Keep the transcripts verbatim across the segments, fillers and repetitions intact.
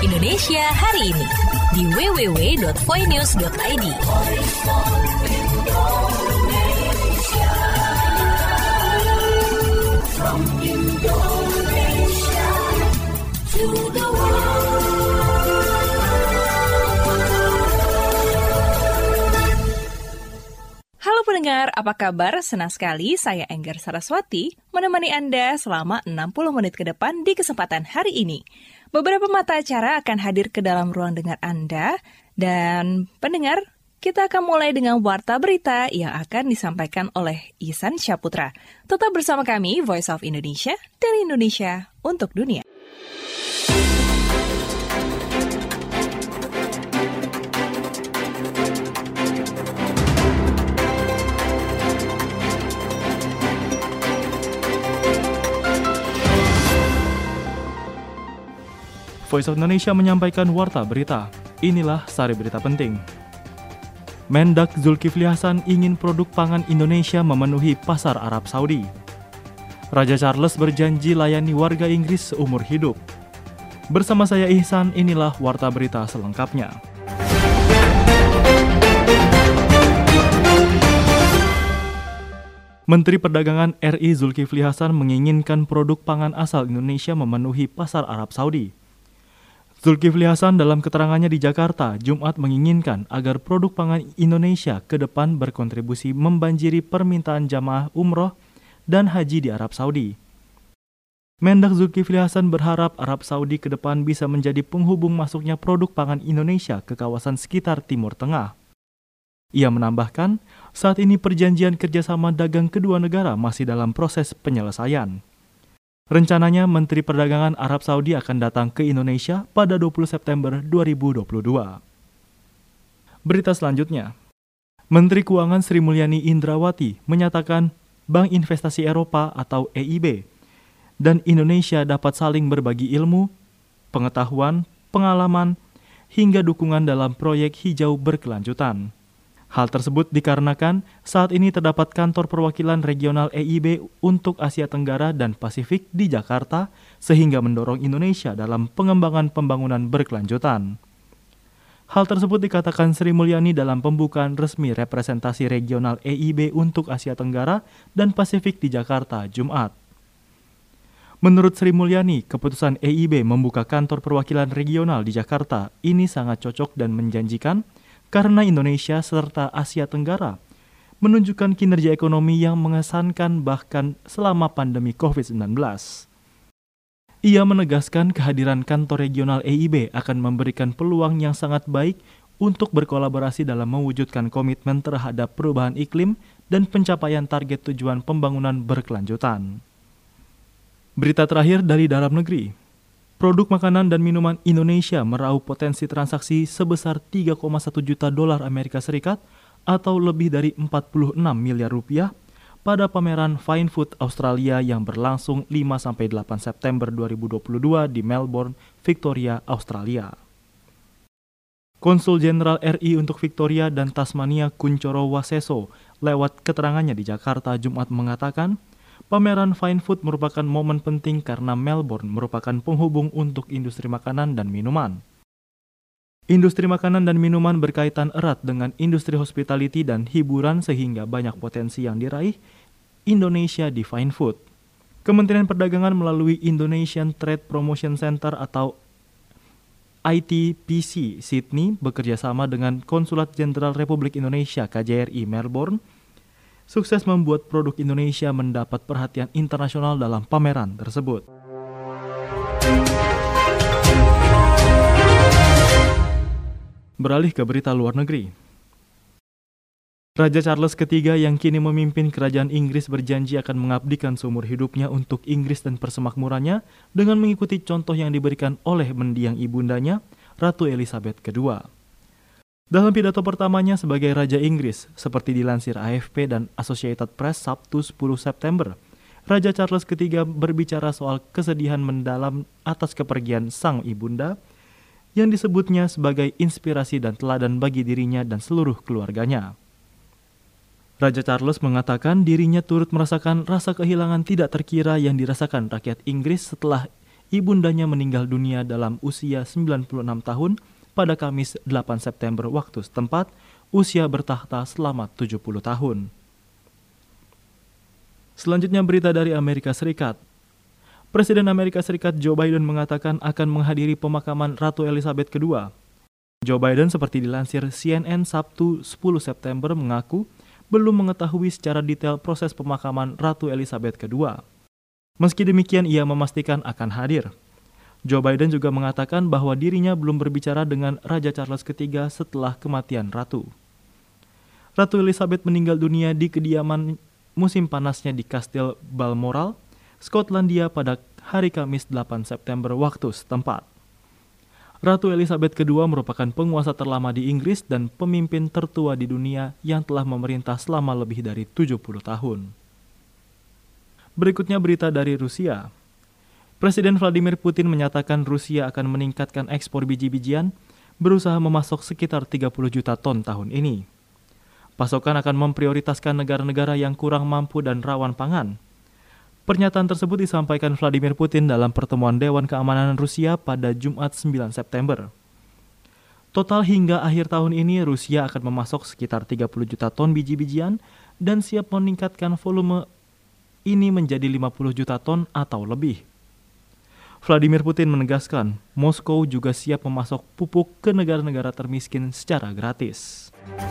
Indonesia hari ini di w w w dot voinews dot i d. From Indonesia to the world. Halo pendengar, apa kabar? Senang sekali saya Enggar Saraswati menemani Anda selama enam puluh menit ke depan di kesempatan hari ini. Beberapa mata acara akan hadir ke dalam ruang dengar Anda, dan pendengar, kita akan mulai dengan warta berita yang akan disampaikan oleh Ihsan Syaputra. Tetap bersama kami, Voice of Indonesia, dari Indonesia untuk dunia. Voice of Indonesia menyampaikan warta berita. Inilah sari berita penting. Mendak Zulkifli Hasan ingin produk pangan Indonesia memenuhi pasar Arab Saudi. Raja Charles berjanji layani warga Inggris seumur hidup. Bersama saya Ihsan, inilah warta berita selengkapnya. Menteri Perdagangan R I Zulkifli Hasan menginginkan produk pangan asal Indonesia memenuhi pasar Arab Saudi. Zulkifli Hasan dalam keterangannya di Jakarta, Jumat menginginkan agar produk pangan Indonesia ke depan berkontribusi membanjiri permintaan jamaah umroh dan haji di Arab Saudi. Mendak Zulkifli Hasan berharap Arab Saudi ke depan bisa menjadi penghubung masuknya produk pangan Indonesia ke kawasan sekitar Timur Tengah. Ia menambahkan, saat ini perjanjian kerjasama dagang kedua negara masih dalam proses penyelesaian. Rencananya, Menteri Perdagangan Arab Saudi akan datang ke Indonesia pada dua puluh September dua ribu dua puluh dua. Berita selanjutnya, Menteri Keuangan Sri Mulyani Indrawati menyatakan Bank Investasi Eropa atau E I B dan Indonesia dapat saling berbagi ilmu, pengetahuan, pengalaman, hingga dukungan dalam proyek hijau berkelanjutan. Hal tersebut dikarenakan saat ini terdapat kantor perwakilan regional E I B untuk Asia Tenggara dan Pasifik di Jakarta, sehingga mendorong Indonesia dalam pengembangan pembangunan berkelanjutan. Hal tersebut dikatakan Sri Mulyani dalam pembukaan resmi representasi regional E I B untuk Asia Tenggara dan Pasifik di Jakarta, Jumat. Menurut Sri Mulyani, keputusan E I B membuka kantor perwakilan regional di Jakarta ini sangat cocok dan menjanjikan karena Indonesia serta Asia Tenggara menunjukkan kinerja ekonomi yang mengesankan bahkan selama pandemi covid sembilan belas. Ia menegaskan kehadiran kantor regional E I B akan memberikan peluang yang sangat baik untuk berkolaborasi dalam mewujudkan komitmen terhadap perubahan iklim dan pencapaian target tujuan pembangunan berkelanjutan. Berita terakhir dari dalam negeri. Produk makanan dan minuman Indonesia meraup potensi transaksi sebesar tiga koma satu juta dolar Amerika Serikat atau lebih dari empat puluh enam miliar rupiah pada pameran Fine Food Australia yang berlangsung lima sampai delapan September dua ribu dua puluh dua di Melbourne, Victoria, Australia. Konsul Jenderal R I untuk Victoria dan Tasmania Kunchoro Waseso lewat keterangannya di Jakarta Jumat mengatakan, pameran Fine Food merupakan momen penting karena Melbourne merupakan penghubung untuk industri makanan dan minuman. Industri makanan dan minuman berkaitan erat dengan industri hospitality dan hiburan sehingga banyak potensi yang diraih Indonesia di Fine Food. Kementerian Perdagangan melalui Indonesian Trade Promotion Center atau I T P C Sydney bekerja sama dengan Konsulat Jenderal Republik Indonesia K J R I Melbourne sukses membuat produk Indonesia mendapat perhatian internasional dalam pameran tersebut. Beralih ke berita luar negeri. Raja Charles ketiga yang kini memimpin kerajaan Inggris berjanji akan mengabdikan seumur hidupnya untuk Inggris dan persemakmurannya dengan mengikuti contoh yang diberikan oleh mendiang ibundanya, Ratu Elizabeth kedua. Dalam pidato pertamanya sebagai Raja Inggris, seperti dilansir A F P dan Associated Press Sabtu sepuluh September, Raja Charles ketiga berbicara soal kesedihan mendalam atas kepergian sang ibunda, yang disebutnya sebagai inspirasi dan teladan bagi dirinya dan seluruh keluarganya. Raja Charles mengatakan dirinya turut merasakan rasa kehilangan tidak terkira yang dirasakan rakyat Inggris setelah ibundanya meninggal dunia dalam usia sembilan puluh enam tahun pada Kamis delapan September waktu setempat, usia bertahta selama tujuh puluh tahun. Selanjutnya berita dari Amerika Serikat. Presiden Amerika Serikat Joe Biden mengatakan akan menghadiri pemakaman Ratu Elizabeth kedua. Joe Biden seperti dilansir C N N Sabtu sepuluh September mengaku belum mengetahui secara detail proses pemakaman Ratu Elizabeth kedua. Meski demikian, ia memastikan akan hadir. Joe Biden juga mengatakan bahwa dirinya belum berbicara dengan Raja Charles ketiga setelah kematian Ratu. Ratu Elizabeth meninggal dunia di kediaman musim panasnya di Kastil Balmoral, Skotlandia pada hari Kamis delapan September waktu setempat. Ratu Elizabeth kedua merupakan penguasa terlama di Inggris dan pemimpin tertua di dunia yang telah memerintah selama lebih dari tujuh puluh tahun. Berikutnya berita dari Rusia. Presiden Vladimir Putin menyatakan Rusia akan meningkatkan ekspor biji-bijian, berusaha memasok sekitar tiga puluh juta ton tahun ini. Pasokan akan memprioritaskan negara-negara yang kurang mampu dan rawan pangan. Pernyataan tersebut disampaikan Vladimir Putin dalam pertemuan Dewan Keamanan Rusia pada Jumat sembilan September. Total hingga akhir tahun ini Rusia akan memasok sekitar tiga puluh juta ton biji-bijian dan siap meningkatkan volume ini menjadi lima puluh juta ton atau lebih. Vladimir Putin menegaskan, Moskow juga siap memasok pupuk ke negara-negara termiskin secara gratis.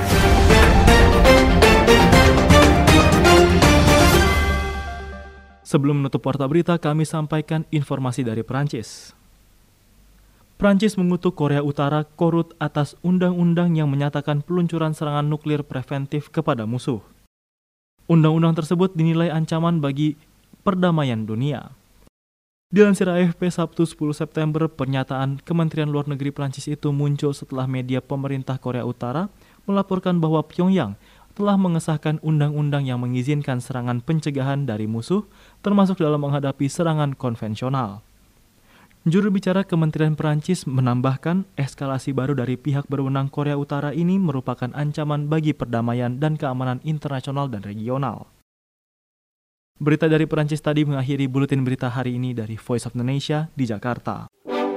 Sebelum menutup warta berita, kami sampaikan informasi dari Prancis. Prancis mengutuk Korea Utara korut atas undang-undang yang menyatakan peluncuran serangan nuklir preventif kepada musuh. Undang-undang tersebut dinilai ancaman bagi perdamaian dunia. Dilansir A F P Sabtu sepuluh September, pernyataan Kementerian Luar Negeri Prancis itu muncul setelah media pemerintah Korea Utara melaporkan bahwa Pyongyang telah mengesahkan undang-undang yang mengizinkan serangan pencegahan dari musuh, termasuk dalam menghadapi serangan konvensional. Juru bicara Kementerian Perancis menambahkan eskalasi baru dari pihak berwenang Korea Utara ini merupakan ancaman bagi perdamaian dan keamanan internasional dan regional. Berita dari Perancis tadi mengakhiri buletin berita hari ini dari Voice of Indonesia di Jakarta.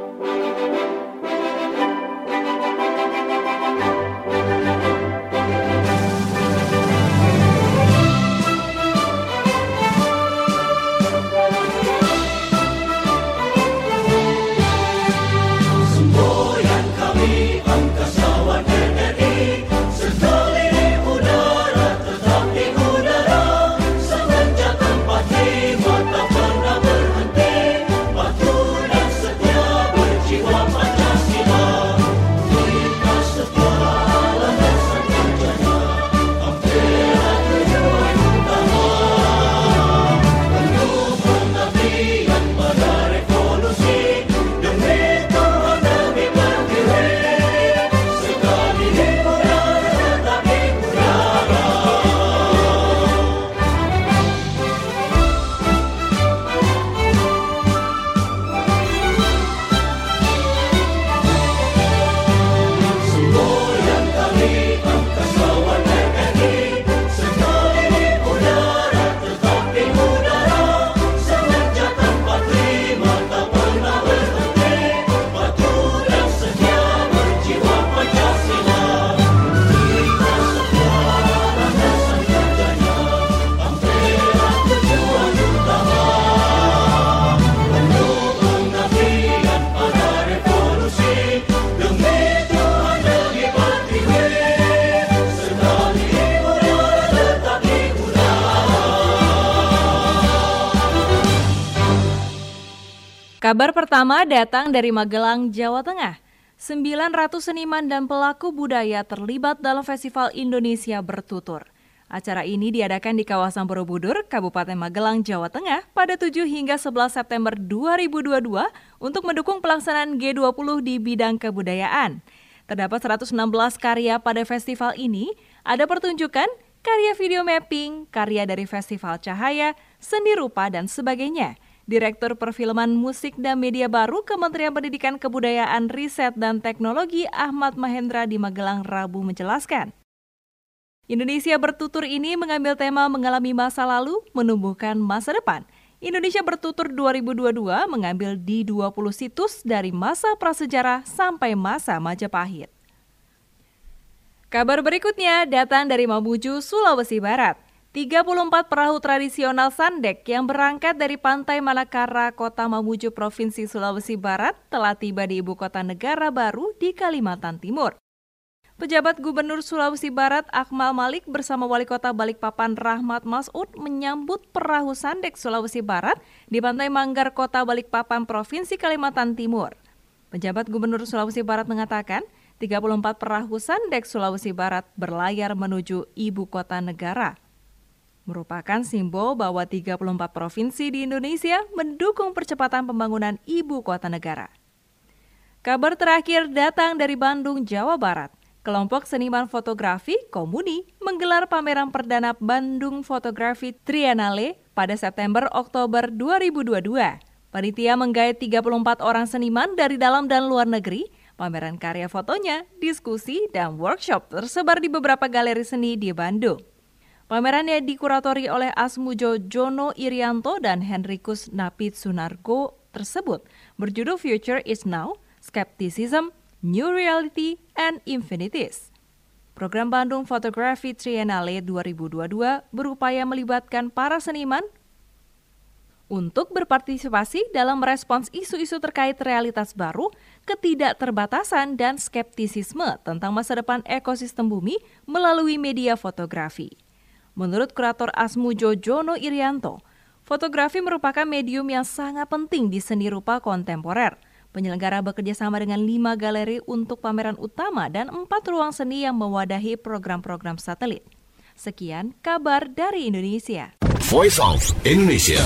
Kabar pertama datang dari Magelang, Jawa Tengah. sembilan ratus seniman dan pelaku budaya terlibat dalam Festival Indonesia Bertutur. Acara ini diadakan di kawasan Borobudur, Kabupaten Magelang, Jawa Tengah pada tujuh hingga sebelas September dua ribu dua puluh dua untuk mendukung pelaksanaan G dua puluh di bidang kebudayaan. Terdapat seratus enam belas karya pada festival ini, ada pertunjukan, karya video mapping, karya dari Festival Cahaya, Seni Rupa, dan sebagainya. Direktur Perfilman Musik dan Media Baru Kementerian Pendidikan Kebudayaan, Riset, dan Teknologi Ahmad Mahendra di Magelang Rabu menjelaskan. Indonesia Bertutur ini mengambil tema mengalami masa lalu, menumbuhkan masa depan, Indonesia Bertutur dua ribu dua puluh dua mengambil di dua puluh situs dari masa prasejarah sampai masa Majapahit. Kabar berikutnya datang dari Mamuju, Sulawesi Barat. tiga puluh empat perahu tradisional Sandek yang berangkat dari Pantai Manakara, Kota Mamuju, Provinsi Sulawesi Barat telah tiba di ibu kota negara baru di Kalimantan Timur. Pejabat Gubernur Sulawesi Barat Akmal Malik bersama Wali Kota Balikpapan Rahmat Masud menyambut perahu Sandek Sulawesi Barat di Pantai Manggar, Kota Balikpapan, Provinsi Kalimantan Timur. Pejabat Gubernur Sulawesi Barat mengatakan, tiga puluh empat perahu Sandek Sulawesi Barat berlayar menuju ibu kota negara. Merupakan simbol bahwa tiga puluh empat provinsi di Indonesia mendukung percepatan pembangunan ibu kota negara. Kabar terakhir datang dari Bandung, Jawa Barat. Kelompok seniman fotografi Komuni menggelar pameran perdana Bandung Photography Triennale pada September-Oktober dua ribu dua puluh dua. Panitia menggait tiga puluh empat orang seniman dari dalam dan luar negeri. Pameran karya fotonya, diskusi, dan workshop tersebar di beberapa galeri seni di Bandung. Pameran yang dikuratori oleh Asmujo Jono Irianto dan Henrikus Napit Sunargo tersebut berjudul Future is Now, Skepticism, New Reality, and Infinities. Program Bandung Photography Triennale dua ribu dua puluh dua berupaya melibatkan para seniman untuk berpartisipasi dalam merespons isu-isu terkait realitas baru, ketidakterbatasan, dan skeptisisme tentang masa depan ekosistem bumi melalui media fotografi. Menurut kurator Asmujo Jono Irianto, fotografi merupakan medium yang sangat penting di seni rupa kontemporer. Penyelenggara bekerja sama dengan lima galeri untuk pameran utama dan empat ruang seni yang mewadahi program-program satelit. Sekian kabar dari Indonesia. Voice of Indonesia.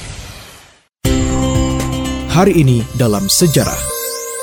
Hari ini dalam sejarah.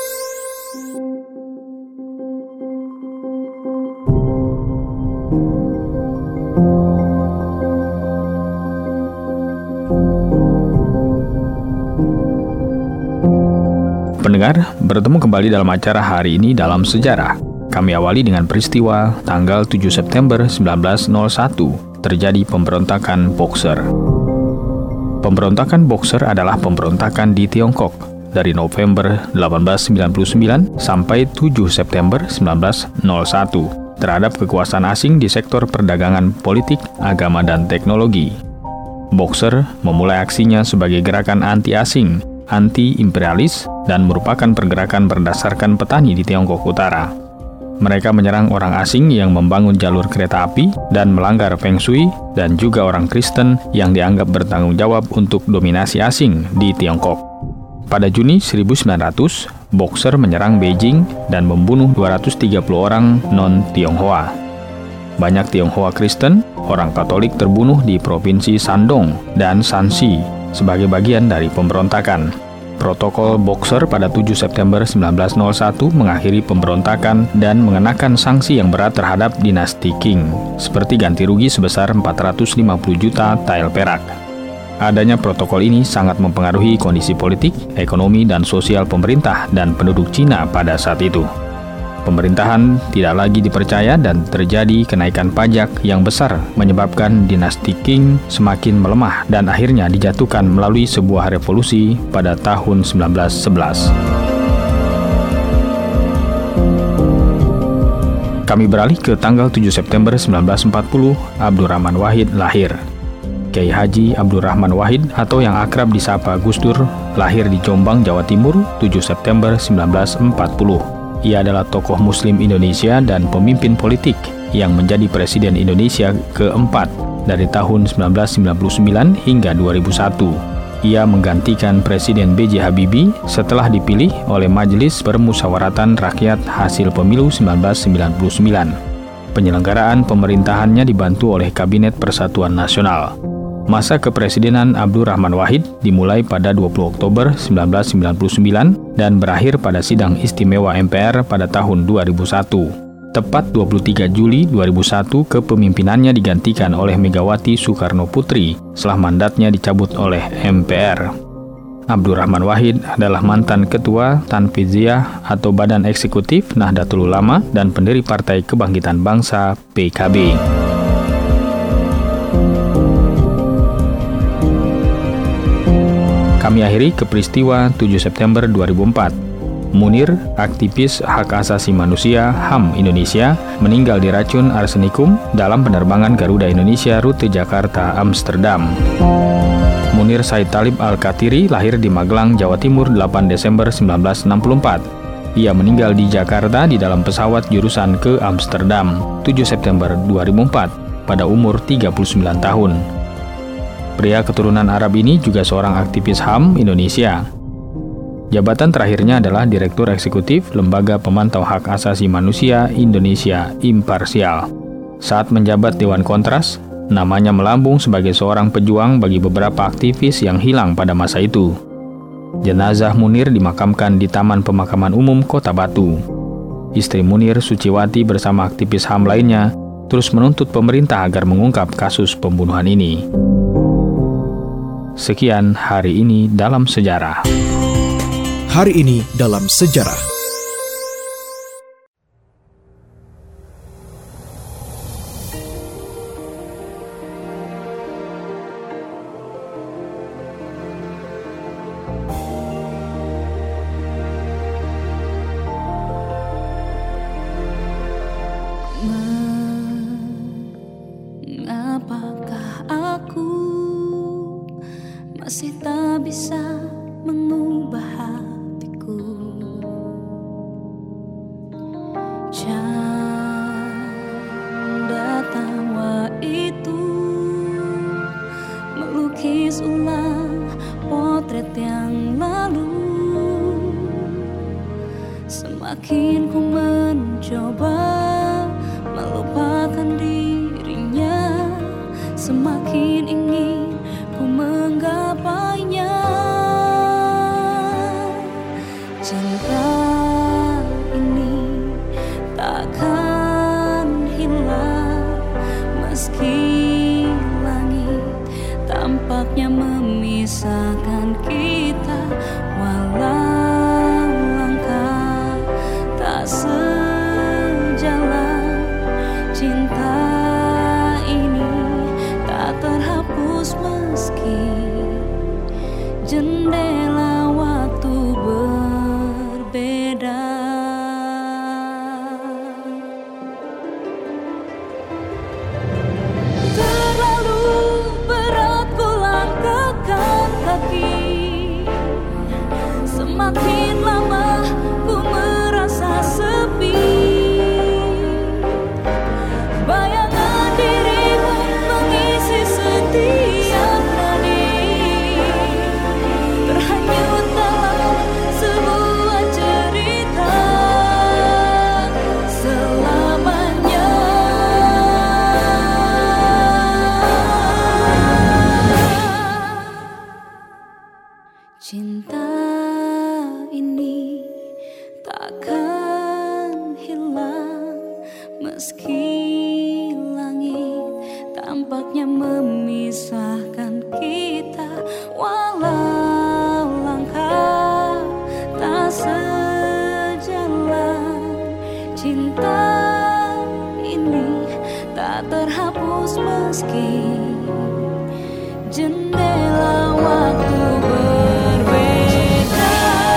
Pendengar, bertemu kembali dalam acara Hari Ini Dalam Sejarah. Kami awali dengan peristiwa tanggal tujuh September seribu sembilan ratus satu, terjadi pemberontakan Boxer. Pemberontakan Boxer adalah pemberontakan di Tiongkok dari November delapan belas sembilan puluh sembilan sampai tujuh September seribu sembilan ratus satu terhadap kekuasaan asing di sektor perdagangan, politik, agama, dan teknologi. Boxer memulai aksinya sebagai gerakan anti-asing, anti-imperialis, dan merupakan pergerakan berdasarkan petani di Tiongkok Utara. Mereka menyerang orang asing yang membangun jalur kereta api dan melanggar Feng Shui, dan juga orang Kristen yang dianggap bertanggung jawab untuk dominasi asing di Tiongkok. Pada Juni seribu sembilan ratus, Boxer menyerang Beijing dan membunuh dua ratus tiga puluh orang non-Tionghoa. Banyak Tionghoa Kristen, orang Katolik terbunuh di Provinsi Shandong dan Shanxi sebagai bagian dari pemberontakan. Protokol Boxer pada tujuh September seribu sembilan ratus satu mengakhiri pemberontakan dan mengenakan sanksi yang berat terhadap dinasti Qing, seperti ganti rugi sebesar empat ratus lima puluh juta tael perak. Adanya protokol ini sangat mempengaruhi kondisi politik, ekonomi, dan sosial pemerintah dan penduduk Cina pada saat itu. Pemerintahan tidak lagi dipercaya dan terjadi kenaikan pajak yang besar menyebabkan dinasti Qing semakin melemah dan akhirnya dijatuhkan melalui sebuah revolusi pada tahun seribu sembilan ratus sebelas. Kami beralih ke tanggal tujuh September seribu sembilan ratus empat puluh, Abdurrahman Wahid lahir. Kiai Haji Abdurrahman Wahid atau yang akrab disapa Gus Dur lahir di Jombang, Jawa Timur, tujuh September seribu sembilan ratus empat puluh. Ia adalah tokoh Muslim Indonesia dan pemimpin politik yang menjadi Presiden Indonesia keempat dari tahun seribu sembilan ratus sembilan puluh sembilan hingga dua ribu satu. Ia menggantikan Presiden B J Habibie setelah dipilih oleh Majelis Permusyawaratan Rakyat hasil pemilu seribu sembilan ratus sembilan puluh sembilan. Penyelenggaraan pemerintahannya dibantu oleh Kabinet Persatuan Nasional. Masa kepresidenan Abdurrahman Wahid dimulai pada dua puluh Oktober seribu sembilan ratus sembilan puluh sembilan dan berakhir pada sidang istimewa M P R pada tahun dua ribu satu. Tepat dua puluh tiga Juli dua ribu satu, kepemimpinannya digantikan oleh Megawati Soekarno Putri setelah mandatnya dicabut oleh M P R. Abdurrahman Wahid adalah mantan Ketua Tanfidiyah atau Badan Eksekutif Nahdlatul Ulama dan pendiri Partai Kebangkitan Bangsa P K B. Kami akhiri ke peristiwa tujuh September dua ribu empat. Munir, aktivis hak asasi manusia H A M Indonesia, meninggal diracun arsenikum dalam penerbangan Garuda Indonesia rute Jakarta-Amsterdam. Munir Said Talib Al-Katiri lahir di Magelang, Jawa Timur delapan Desember sembilan belas enam puluh empat. Ia meninggal di Jakarta di dalam pesawat jurusan ke Amsterdam tujuh September dua ribu empat pada umur tiga puluh sembilan tahun. Pria keturunan Arab ini juga seorang aktivis H A M Indonesia. Jabatan terakhirnya adalah Direktur Eksekutif Lembaga Pemantau Hak Asasi Manusia Indonesia Imparsial. Saat menjabat Dewan Kontras, namanya melambung sebagai seorang pejuang bagi beberapa aktivis yang hilang pada masa itu. Jenazah Munir dimakamkan di Taman Pemakaman Umum Kota Batu. Istri Munir, Suciwati, bersama aktivis H A M lainnya terus menuntut pemerintah agar mengungkap kasus pembunuhan ini. Sekian hari ini dalam sejarah. Hari ini dalam sejarah. Mengapakah aku masih tak bisa mengubah hatiku? Canda tawa itu melukis ulang potret yang lalu. Semakin ku mencoba melupakan dirinya, semakin ingin ku menggapainya. Cinta ini takkan hilang meski langit tampaknya memisahkan kita, walau langkah tak sejalan. Cinta ini tak terhapus meski jendela waktu berbeda. Terlalu berat ku langkahkan kaki, semakin lama ku merasa sepi. Bayangan dirimu mengisi setiap nadi, terhanyut dalam sebuah cerita selamanya. Cinta ini takkan hilang meski langit tampaknya memisahkan kita, walau langkah tak sejalan. Cinta ini tak terhapus meski jendela waktu berbeda.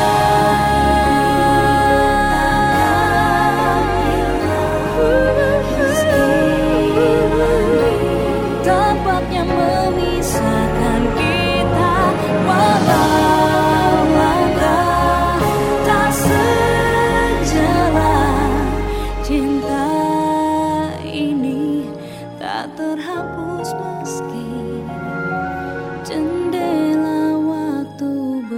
Tampaknya memisahkan kita, walau langkah tak sejalan. Cinta ini tak terhapus meski jendela waktu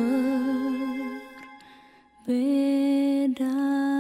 berbeda.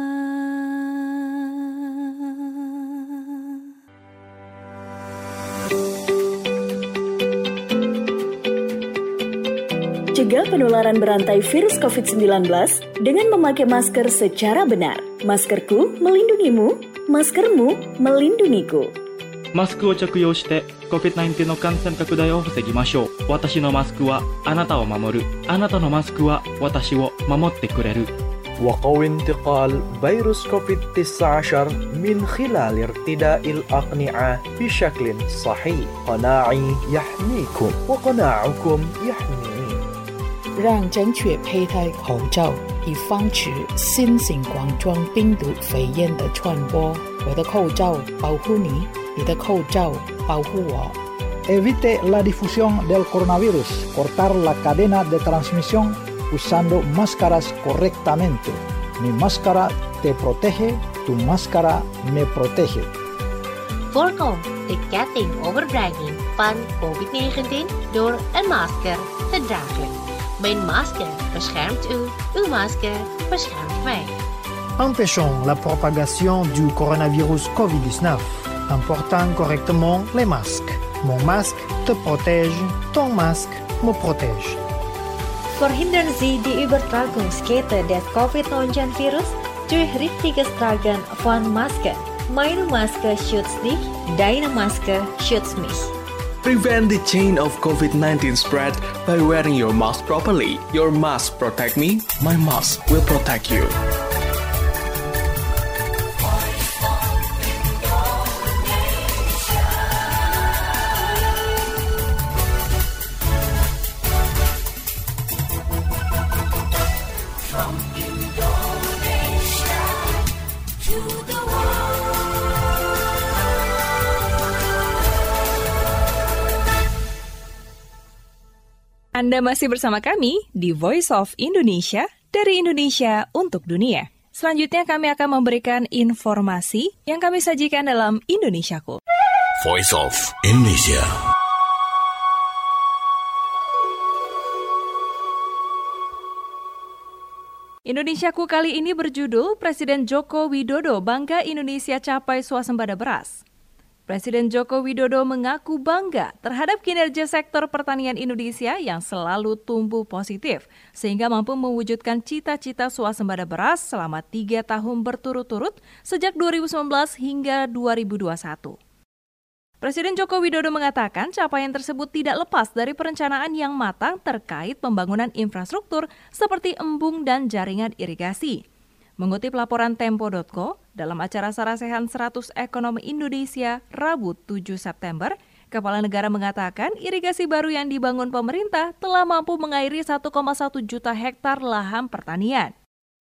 Cegah penularan berantai virus covid sembilan belas dengan memakai masker secara benar. Maskerku melindungimu, maskermu melindungiku. マスクを着用して コビッドナインティーン の感染拡大を防ぎましょう。私のマスクはあなたを守る。あなたのマスクは私を守ってくれる。 وقوي انتقال فيروس كوفيد تسعة عشر من خلال ارتداء الأقنعة بشكل صحيح. قناعي يحميكم وقناعكم يحميني. 让正确佩戴口罩，以防止新型冠状病毒肺炎的传播。我的口罩保护你，你的口罩保护我。 Evite la difusión del coronavirus. Cortar la cadena de transmisión usando máscaras correctamente. Mi máscara te protege, tu máscara me protege. Voorkom de ketting overdrijving van covid negentien door een masker te dragen. Mijn masker beschermt u, uw masker beschermt mij. Empêchons la propagation du coronavirus covid dix-neuf en portant correctement les masques. Mon masque te protège, ton masque me protège. Verhindern Sie die Übertragungskette des covid neunzehn virus durch richtiges Tragen von Masken. Meine Maske schützt dich, deine Maske schützt mich. Prevent the chain of covid nineteen spread by wearing your mask properly. Your mask protect me, my mask will protect you. Anda masih bersama kami di Voice of Indonesia, dari Indonesia untuk dunia. Selanjutnya kami akan memberikan informasi yang kami sajikan dalam Indonesiaku. Voice of Indonesia. Indonesiaku kali ini berjudul Presiden Joko Widodo bangga Indonesia capai swasembada beras. Presiden Joko Widodo mengaku bangga terhadap kinerja sektor pertanian Indonesia yang selalu tumbuh positif, sehingga mampu mewujudkan cita-cita swasembada beras selama tiga tahun berturut-turut sejak dua ribu sembilan belas hingga dua ribu dua puluh satu. Presiden Joko Widodo mengatakan capaian tersebut tidak lepas dari perencanaan yang matang terkait pembangunan infrastruktur seperti embung dan jaringan irigasi. Mengutip laporan Tempo titik co, dalam acara Sarasehan seratus Ekonomi Indonesia Rabu tujuh September, Kepala Negara mengatakan irigasi baru yang dibangun pemerintah telah mampu mengairi satu koma satu juta hektar lahan pertanian.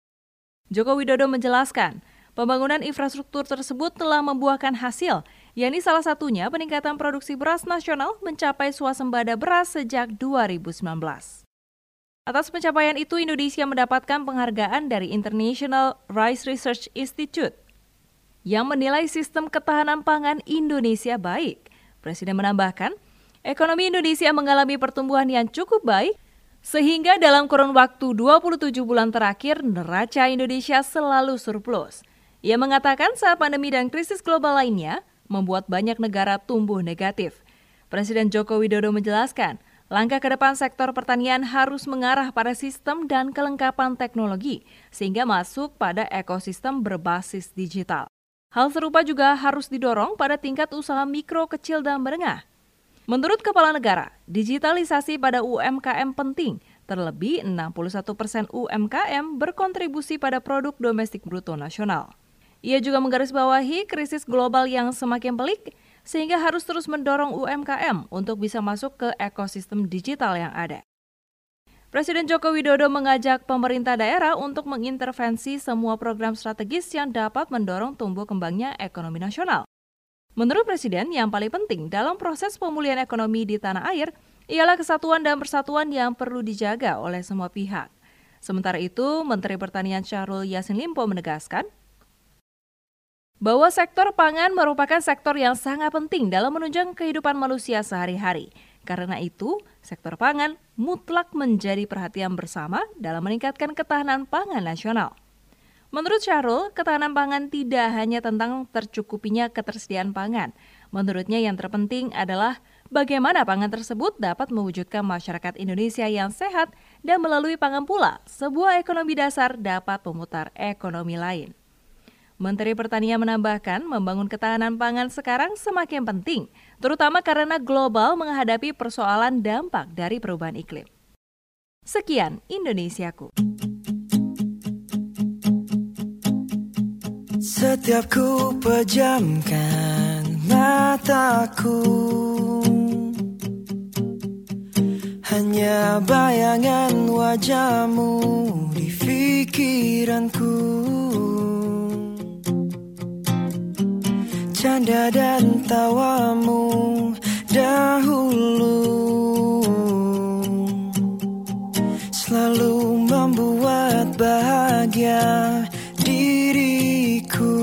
Joko Widodo menjelaskan, pembangunan infrastruktur tersebut telah membuahkan hasil, yakni salah satunya peningkatan produksi beras nasional mencapai swasembada beras sejak dua ribu sembilan belas. Atas pencapaian itu, Indonesia mendapatkan penghargaan dari International Rice Research Institute yang menilai sistem ketahanan pangan Indonesia baik. Presiden menambahkan, ekonomi Indonesia mengalami pertumbuhan yang cukup baik, sehingga dalam kurun waktu dua puluh tujuh bulan terakhir, neraca Indonesia selalu surplus. Ia mengatakan saat pandemi dan krisis global lainnya membuat banyak negara tumbuh negatif. Presiden Joko Widodo menjelaskan, langkah ke depan sektor pertanian harus mengarah pada sistem dan kelengkapan teknologi, sehingga masuk pada ekosistem berbasis digital. Hal serupa juga harus didorong pada tingkat usaha mikro, kecil, dan menengah. Menurut Kepala Negara, digitalisasi pada U M K M penting, terlebih enam puluh satu persen U M K M berkontribusi pada produk domestik bruto nasional. Ia juga menggarisbawahi krisis global yang semakin pelik, sehingga harus terus mendorong U M K M untuk bisa masuk ke ekosistem digital yang ada. Presiden Joko Widodo mengajak pemerintah daerah untuk mengintervensi semua program strategis yang dapat mendorong tumbuh kembangnya ekonomi nasional. Menurut Presiden, yang paling penting dalam proses pemulihan ekonomi di tanah air ialah kesatuan dan persatuan yang perlu dijaga oleh semua pihak. Sementara itu, Menteri Pertanian Syahrul Yassin Limpo menegaskan bahwa sektor pangan merupakan sektor yang sangat penting dalam menunjang kehidupan manusia sehari-hari. Karena itu, sektor pangan mutlak menjadi perhatian bersama dalam meningkatkan ketahanan pangan nasional. Menurut Syahrul, ketahanan pangan tidak hanya tentang tercukupinya ketersediaan pangan. Menurutnya yang terpenting adalah bagaimana pangan tersebut dapat mewujudkan masyarakat Indonesia yang sehat dan melalui pangan pula, sebuah ekonomi dasar dapat memutar ekonomi lain. Menteri Pertanian menambahkan, membangun ketahanan pangan sekarang semakin penting, terutama karena global menghadapi persoalan dampak dari perubahan iklim. Sekian Indonesiaku. Setiap ku pejamkan mataku, hanya hanya bayangan wajahmu di pikiranku. Canda dan tawamu dahulu selalu membuat bahagia diriku.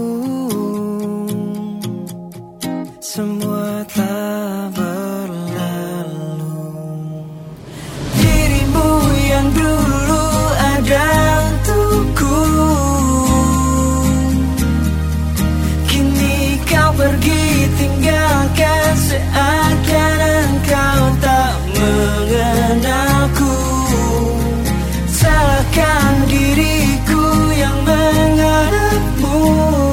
Semua telah berlalu. Dirimu yang dulu ada untukku, kini kau pergi tinggalkan, seakan engkau tak mengenalku. Salahkan diriku yang mengharapmu.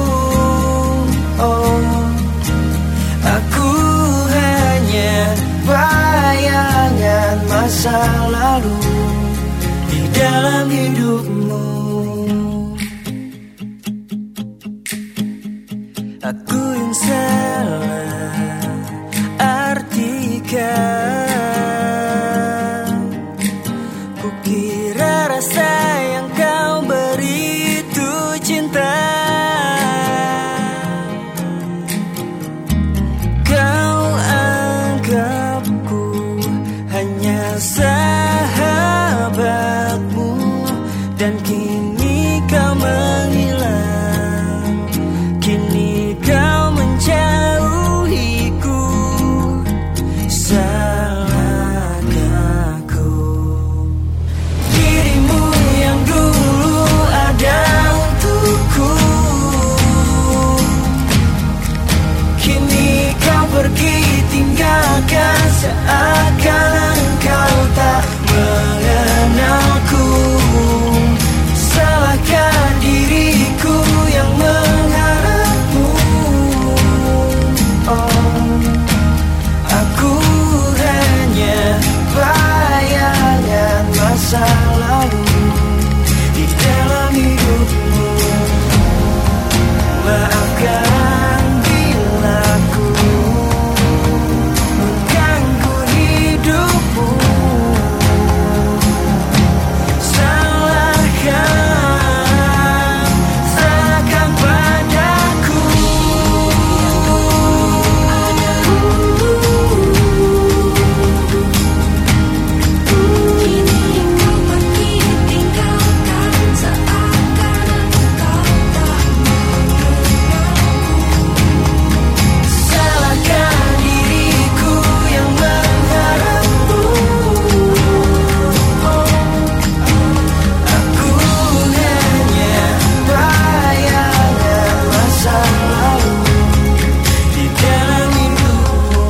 Oh, aku hanya bayangan masa lalu di dalam hidupmu. Aku yang salah artikan, kukira rasa yang kau beri itu cinta. Kau anggapku hanya sahabatmu, dan kini kau menghilang, kini kau menjauhiku. Salahkah aku? Dirimu yang dulu ada untukku, kini kau pergi tinggalkan, seakan engkau tak mengenalku. Salahkan diriku yang mengharapmu. Oh, aku hanya bayangan masa lalu di dalam hidupmu. Maafkan bila ku mengganggu hidupmu. Salahkan, salahkan padaku. Kini kau pergi tinggalkan, seakan engkau tak mengenalku. Salahkan diriku yang mengharapmu. Aku hanya bayangan masa lalu di dalam hidupmu.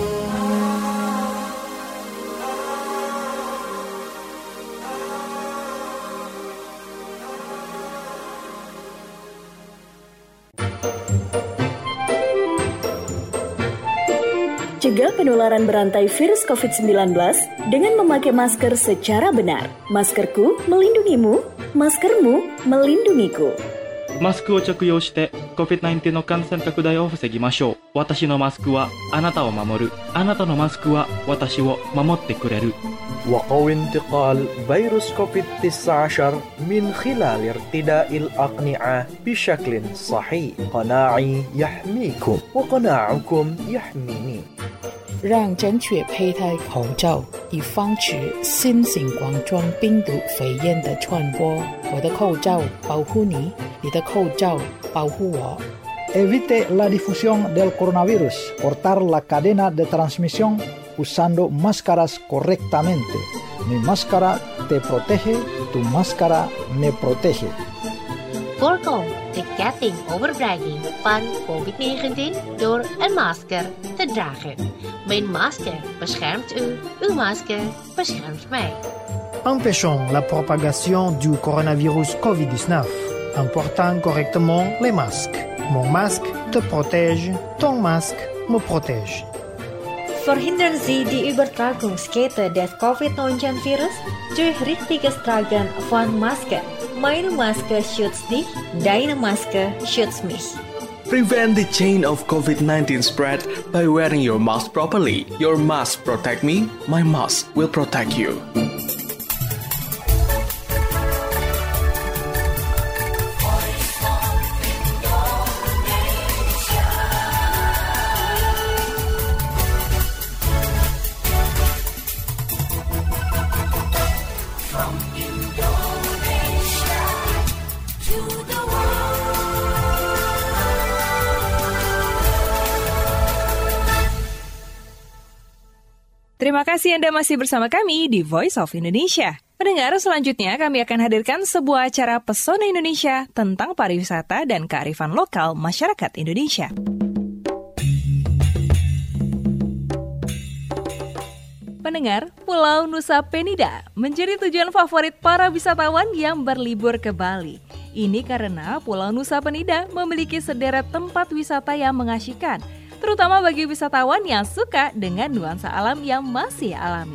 Cegah penularan berantai virus covid sembilan belas dengan memakai masker secara benar. Maskerku melindungimu, maskermu melindungiku. マスクを着用して コビッドナインティーン の感染拡大を防ぎましょう。私のマスクはあなたを守る。あなたのマスクは私を守ってくれる。 وقوي انتقال فيروس كوفيد تسعة عشر من خلال ارتداء الأقنعة بشكل صحيح. قناعي يحميكم وقناعكم يحميني. 让正确佩戴口罩，以防止新型冠状病毒肺炎的传播。我的口罩保护你，你的口罩保护我。 Evite la difusión del coronavirus. Cortar la cadena de transmisión usando máscaras correctamente. Mi máscara te protege, tu máscara me protege. Voorkom de ketting overdraging van covid negentien door een masker te dragen. Mijn masker beschermt u, uw masker beschermt mij. Empêchons la propagation du coronavirus covid dix-neuf en portant correctement les masques. Mon masque te protège, ton masque me protège. Verhindern Sie die Übertragungskette des covid neunzehn-Virus durch richtiges Tragen von Masken. Meine Maske schützt dich, deine Maske schützt mich. Prevent the chain of COVID nineteen spread by wearing your mask properly. Your mask protect me, my mask will protect you. Terima kasih Anda masih bersama kami di Voice of Indonesia. Pendengar, selanjutnya kami akan hadirkan sebuah acara Pesona Indonesia tentang pariwisata dan kearifan lokal masyarakat Indonesia. Pendengar, Pulau Nusa Penida menjadi tujuan favorit para wisatawan yang berlibur ke Bali. Ini karena Pulau Nusa Penida memiliki sederet tempat wisata yang mengasyikkan, terutama bagi wisatawan yang suka dengan nuansa alam yang masih alami.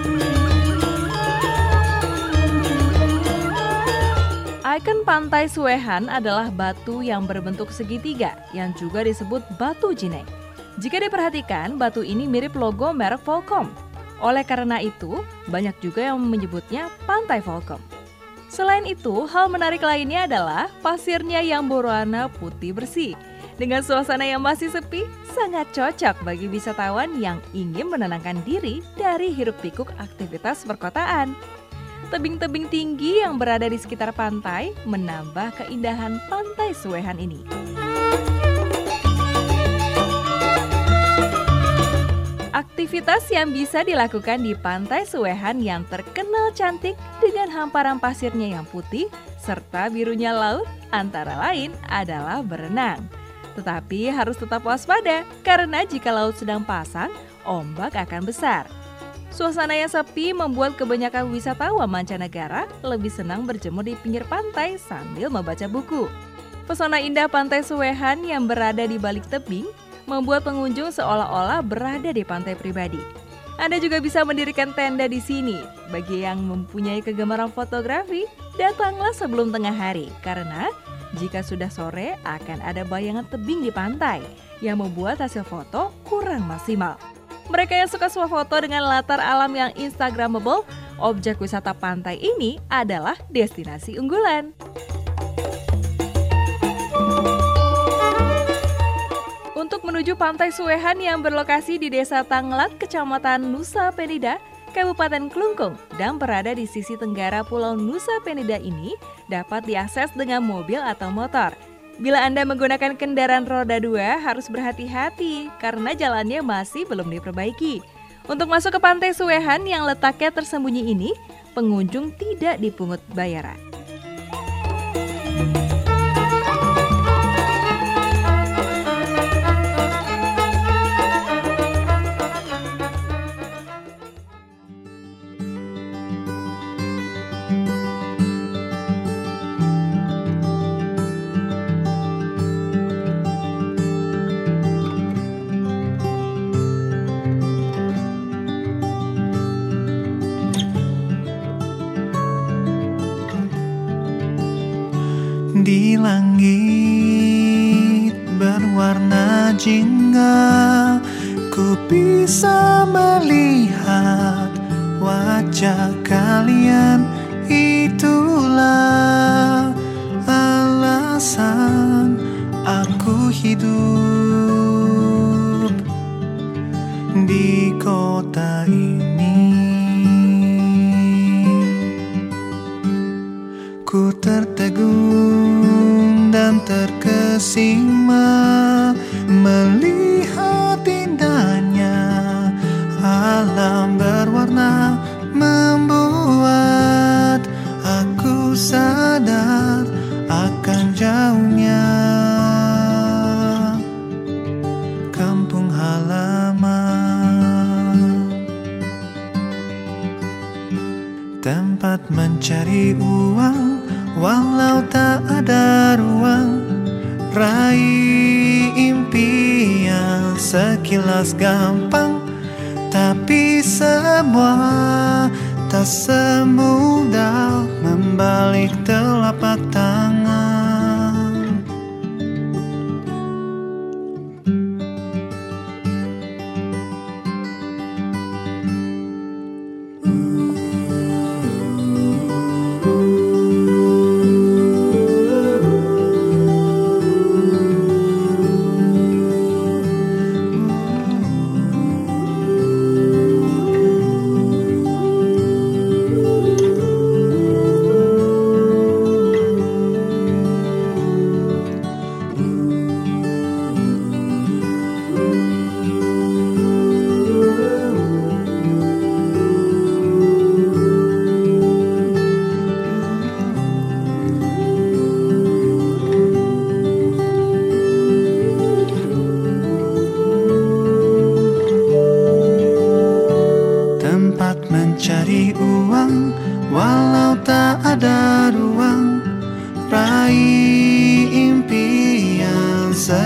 Ikon Pantai Suehan adalah batu yang berbentuk segitiga yang juga disebut batu jinek. Jika diperhatikan, batu ini mirip logo merek Volcom. Oleh karena itu, banyak juga yang menyebutnya Pantai Volcom. Selain itu, hal menarik lainnya adalah pasirnya yang berwarna putih bersih. Dengan suasana yang masih sepi, sangat cocok bagi wisatawan yang ingin menenangkan diri dari hiruk-pikuk aktivitas perkotaan. Tebing-tebing tinggi yang berada di sekitar pantai menambah keindahan Pantai Suehan ini. Aktivitas yang bisa dilakukan di Pantai Suehan yang terkenal cantik dengan hamparan pasirnya yang putih serta birunya laut antara lain adalah berenang. Tetapi harus tetap waspada karena jika laut sedang pasang, ombak akan besar. Suasana yang sepi membuat kebanyakan wisatawan mancanegara lebih senang berjemur di pinggir pantai sambil membaca buku. Pesona indah Pantai Suehan yang berada di balik tebing membuat pengunjung seolah-olah berada di pantai pribadi. Anda juga bisa mendirikan tenda di sini. Bagi yang mempunyai kegemaran fotografi, datanglah sebelum tengah hari karena jika sudah sore, akan ada bayangan tebing di pantai yang membuat hasil foto kurang maksimal. Mereka yang suka swafoto dengan latar alam yang instagramable, objek wisata pantai ini adalah destinasi unggulan. Untuk menuju Pantai Suehan yang berlokasi di Desa Tanglat, Kecamatan Nusa Penida, Kabupaten Klungkung, dan berada di sisi tenggara Pulau Nusa Penida ini dapat diakses dengan mobil atau motor. Bila Anda menggunakan kendaraan roda dua, harus berhati-hati karena jalannya masih belum diperbaiki. Untuk masuk ke Pantai Suehan yang letaknya tersembunyi ini, pengunjung tidak dipungut bayaran. Di langit berwarna jingga, ku bisa melihat wajah kalian. Itulah alasan aku hidup di kota ini. Ku tertegun dan terkesima melihat indahnya alam berwarna, membuat aku sadar akan jauhnya kampung halaman, tempat mencari uang walau tak ada ruang, raih impian sekilas gampang, tapi semua tak semudah membalik telapak tangan.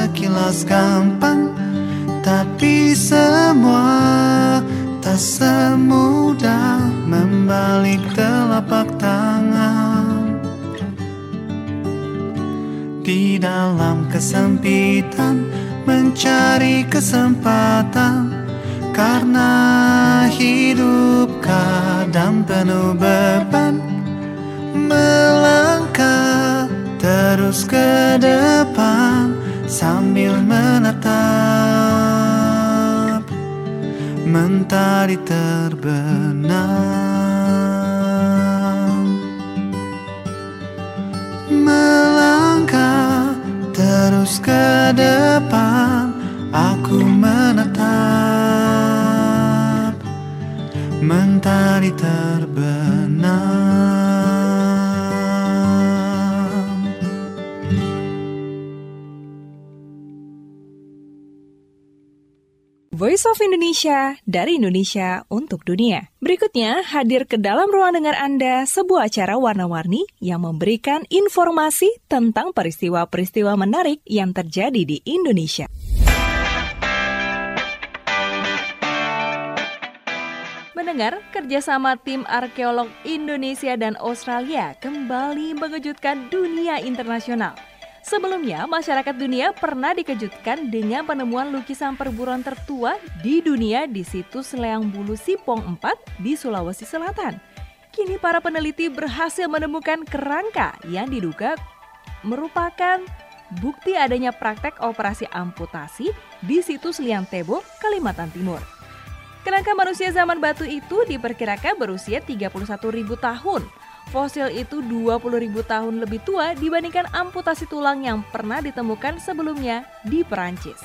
sekilas gampang, tapi semua tak semudah membalik telapak tangan. Di dalam kesempitan mencari kesempatan, karena hidup kadang penuh beban. Melangkah terus ke depan sambil menatap mentari terbenam. Melangkah terus ke depan, aku menatap mentari terbenam. Voice of Indonesia, dari Indonesia untuk dunia. Berikutnya, hadir ke dalam ruang dengar Anda sebuah acara warna-warni yang memberikan informasi tentang peristiwa-peristiwa menarik yang terjadi di Indonesia. Mendengar, kerjasama tim arkeolog Indonesia dan Australia kembali mengejutkan dunia internasional. Sebelumnya, masyarakat dunia pernah dikejutkan dengan penemuan lukisan perburuan tertua di dunia di situs Leang Bulu Sipong empat di Sulawesi Selatan. Kini para peneliti berhasil menemukan kerangka yang diduga merupakan bukti adanya praktek operasi amputasi di situs Liang Tebo, Kalimantan Timur. Kerangka manusia zaman batu itu diperkirakan berusia tiga puluh satu ribu tahun. Fosil itu dua puluh ribu tahun lebih tua dibandingkan amputasi tulang yang pernah ditemukan sebelumnya di Perancis.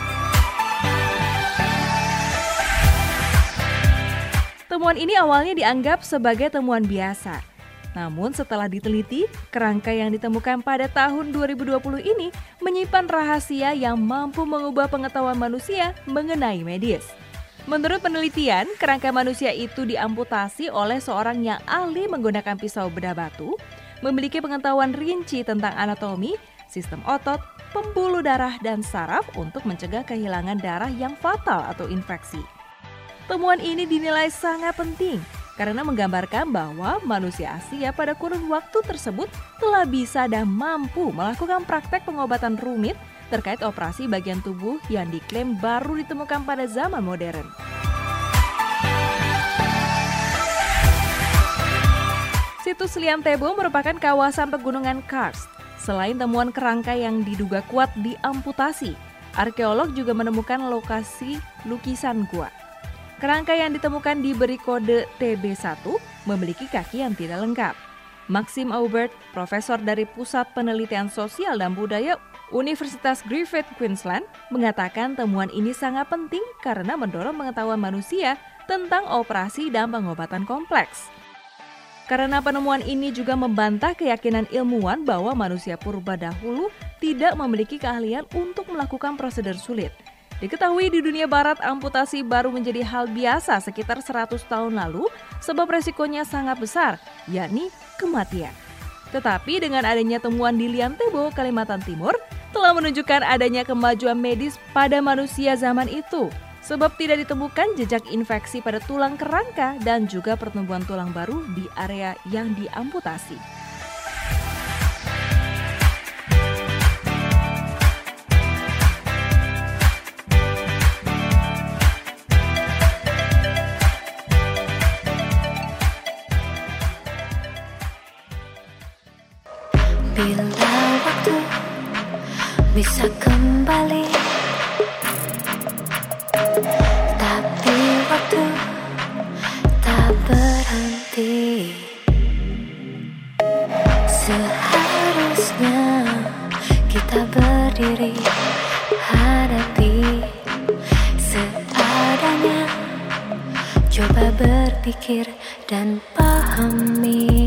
Temuan ini awalnya dianggap sebagai temuan biasa. Namun setelah diteliti, kerangka yang ditemukan pada tahun dua ribu dua puluh ini menyimpan rahasia yang mampu mengubah pengetahuan manusia mengenai medis. Menurut penelitian, kerangka manusia itu diamputasi oleh seorang yang ahli menggunakan pisau bedah batu, memiliki pengetahuan rinci tentang anatomi, sistem otot, pembuluh darah, dan saraf untuk mencegah kehilangan darah yang fatal atau infeksi. Temuan ini dinilai sangat penting karena menggambarkan bahwa manusia Asia pada kurun waktu tersebut telah bisa dan mampu melakukan praktek pengobatan rumit terkait operasi bagian tubuh yang diklaim baru ditemukan pada zaman modern. Situs Liang Tebo merupakan kawasan pegunungan karst. Selain temuan kerangka yang diduga kuat diamputasi, arkeolog juga menemukan lokasi lukisan gua. Kerangka yang ditemukan diberi kode T B satu memiliki kaki yang tidak lengkap. Maxim Aubert, profesor dari Pusat Penelitian Sosial dan Budaya Universitas Griffith, Queensland, mengatakan temuan ini sangat penting karena mendorong pengetahuan manusia tentang operasi dan pengobatan kompleks. Karena penemuan ini juga membantah keyakinan ilmuwan bahwa manusia purba dahulu tidak memiliki keahlian untuk melakukan prosedur sulit. Diketahui di dunia barat amputasi baru menjadi hal biasa sekitar seratus tahun lalu sebab resikonya sangat besar, yakni kematian. Tetapi dengan adanya temuan di Liang Tebo, Kalimantan Timur, telah menunjukkan adanya kemajuan medis pada manusia zaman itu. Sebab tidak ditemukan jejak infeksi pada tulang kerangka dan juga pertumbuhan tulang baru di area yang diamputasi. Bila waktu bisa kembali, tapi waktu tak berhenti. Seharusnya kita berdiri, hadapi seadanya. Coba berpikir dan pahami.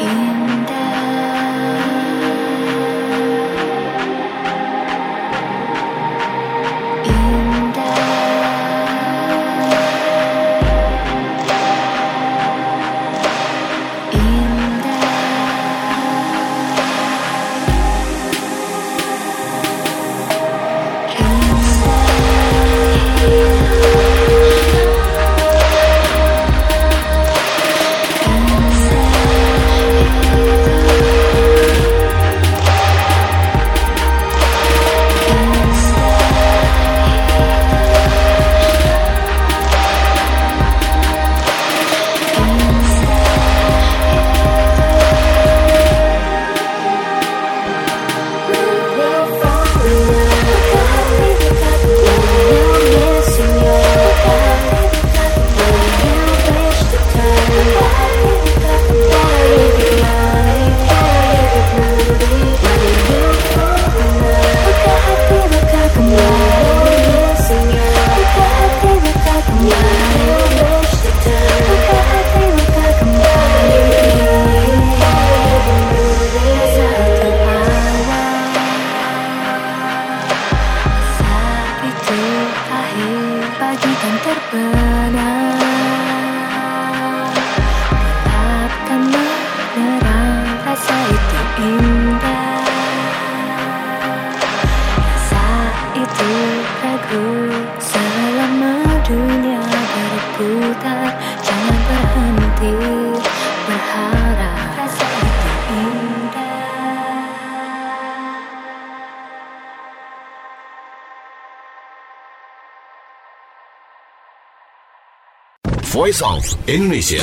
Voice of Indonesia.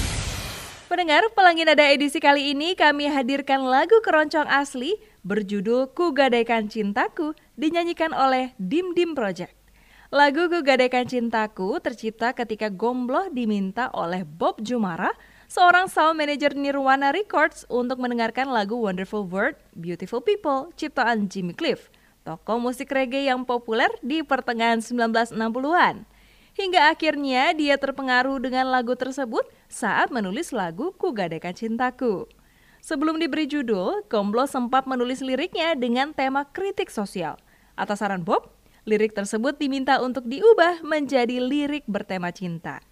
Pendengar, Pelangi Nada edisi kali ini kami hadirkan lagu keroncong asli berjudul Ku Gadaikan Cintaku dinyanyikan oleh Dim Dim Project. Lagu Ku Gadaikan Cintaku tercipta ketika Gombloh diminta oleh Bob Jumara, seorang sound manager Nirwana Records, untuk mendengarkan lagu Wonderful World, Beautiful People ciptaan Jimmy Cliff, tokoh musik reggae yang populer di pertengahan sembilan belas enam puluhan. Hingga akhirnya dia terpengaruh dengan lagu tersebut saat menulis lagu Ku Gadaikan Cintaku. Sebelum diberi judul, Gombloh sempat menulis liriknya dengan tema kritik sosial. Atas saran Bob, lirik tersebut diminta untuk diubah menjadi lirik bertema cinta.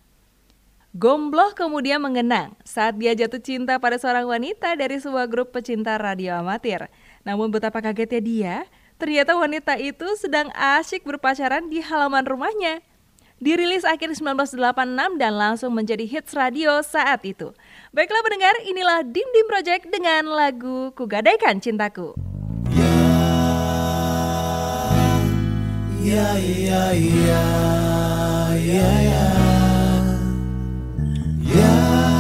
Gombloh kemudian mengenang saat dia jatuh cinta pada seorang wanita dari sebuah grup pecinta radio amatir. Namun betapa kagetnya dia, ternyata wanita itu sedang asyik berpacaran di halaman rumahnya. Dirilis akhir sembilan belas delapan puluh enam dan langsung menjadi hits radio saat itu. Baiklah pendengar, inilah Dim Dim Project dengan lagu Ku Gadaikan Cintaku. Ya, ya, ya, ya, ya, ya,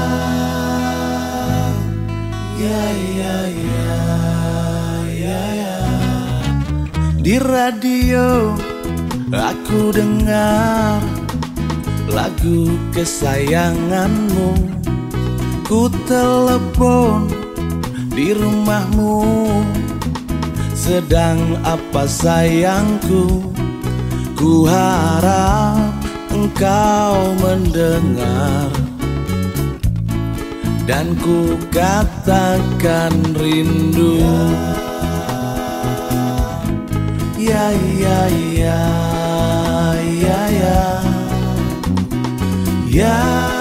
ya, ya, ya, ya, ya. Di radio aku dengar lagu kesayanganmu, ku telepon di rumahmu. Sedang apa sayangku? Ku harap engkau mendengar, dan ku katakan rindu. Ya, ya, ya, ya, ya, ya,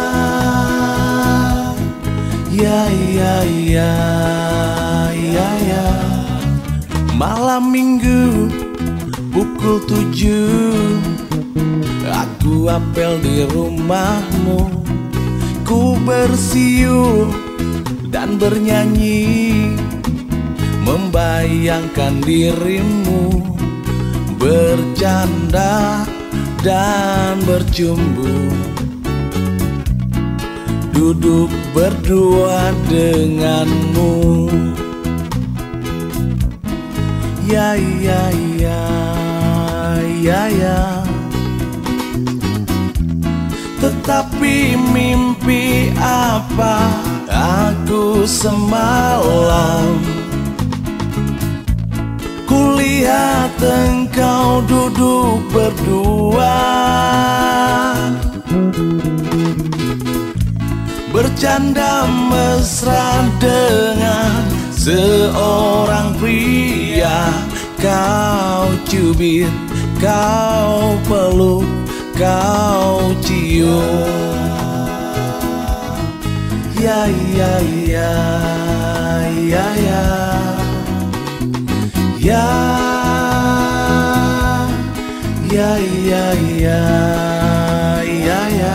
ya, ya, ya, ya, ya. Malam minggu pukul tujuh, aku apel di rumahmu. Ku bersiul dan bernyanyi, membayangkan dirimu, bercanda dan bercumbu, duduk berdua denganmu. Ya, ya, ya, ya, ya. Tetapi mimpi apa aku semalam? Kulihat engkau duduk berdua bercanda mesra dengan seorang pria. Kau cubit, kau peluk, kau cium. Ya ya ya ya ya ya ya ya ya ya ya.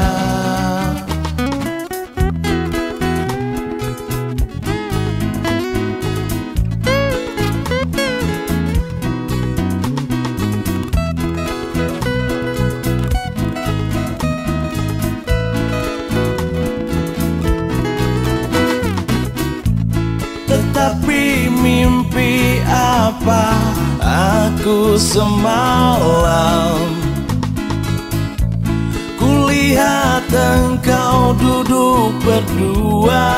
Tetapi mimpi apa aku semalam? Kulihat engkau duduk berdua,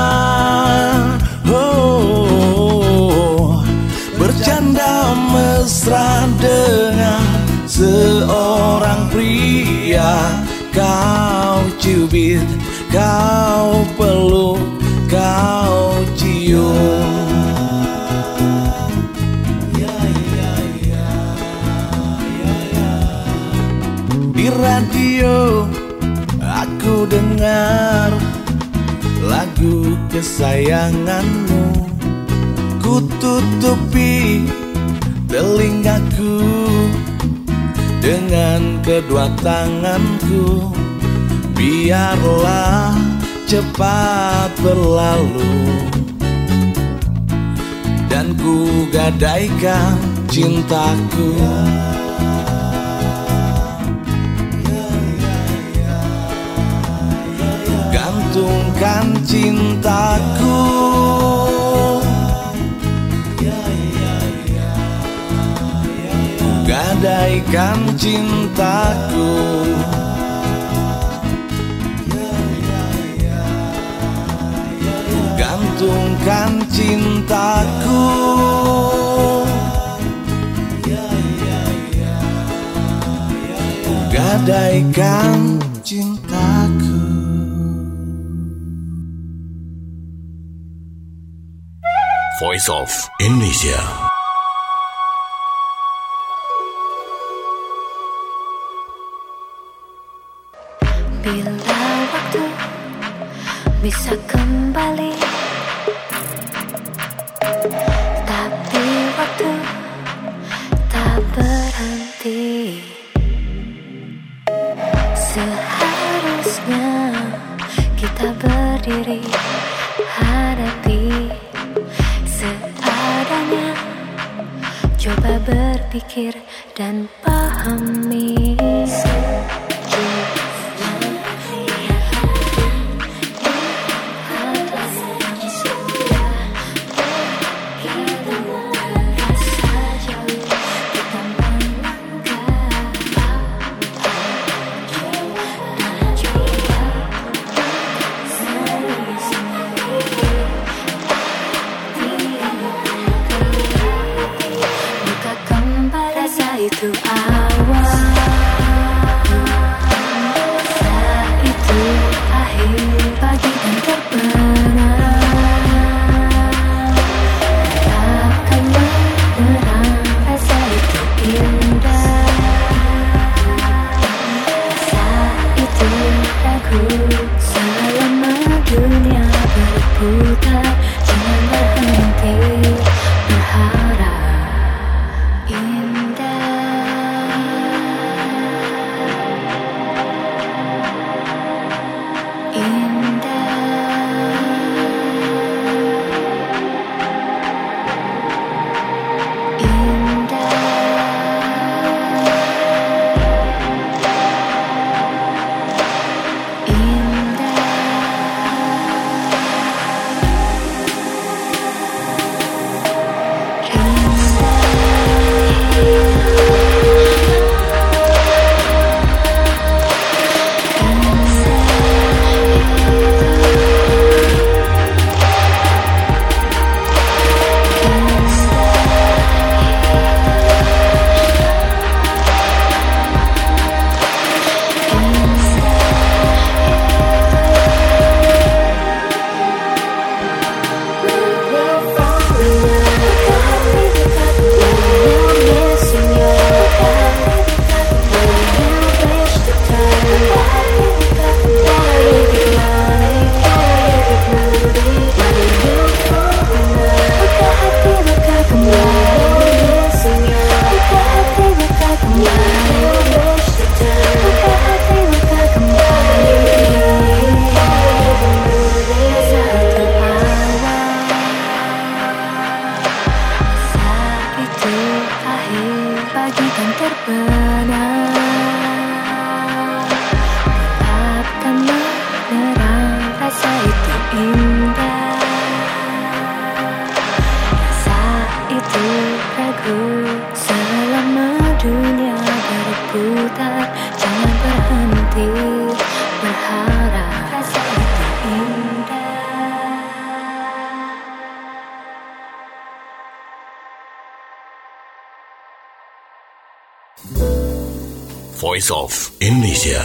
oh, bercanda mesra dengan seorang pria. Kau cubit, kau peluk, kau cium. Ya, ya, ya, ya, ya. Di radio aku dengar lagu kesayanganmu. Ku tutupi telingaku dengan kedua tanganku. Biarlah cepat berlalu dan ku gadaikan cintaku. Gantungkan cintaku, gadaikan cintaku. Gantungkan cintaku, gadaikan cintaku. Voice of Indonesia. Bila waktu bisa kembali, tapi waktu tak berhenti. Seharusnya kita berdiri, hadapi seadanya. Coba berpikir dan pahami. Itu awal pagi kan terbenam, gelap kan menerang, rasa itu indah, rasa itu ragu. Selama dunia berputar, jangan berhenti berharap, rasa itu indah. Voice of Indonesia.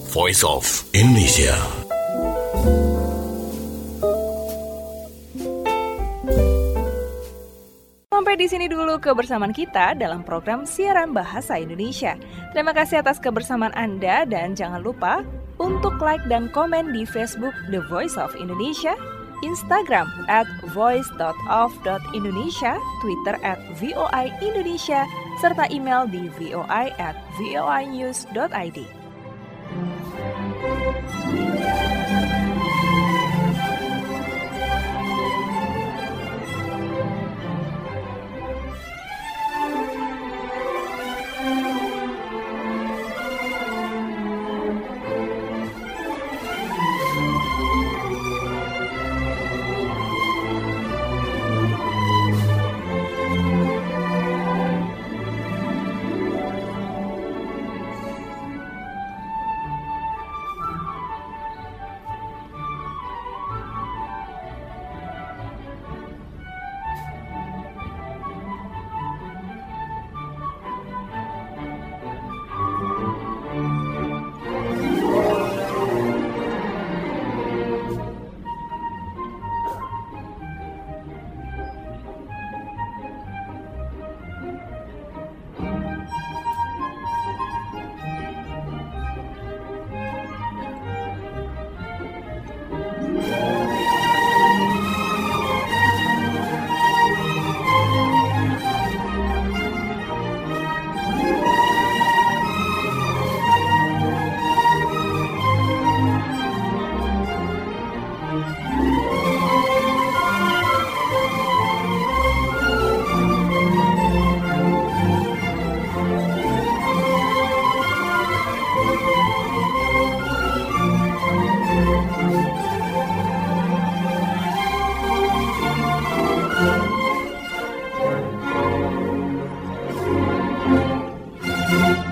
Voice of Indonesia. Sampai di sini dulu kebersamaan kita dalam program siaran bahasa Indonesia. Terima kasih atas kebersamaan Anda dan jangan lupa untuk like dan komen di Facebook The Voice of Indonesia, Instagram at voice dot of dot indonesia, Twitter at V O I Indonesia, serta email di voi at voinews dot id.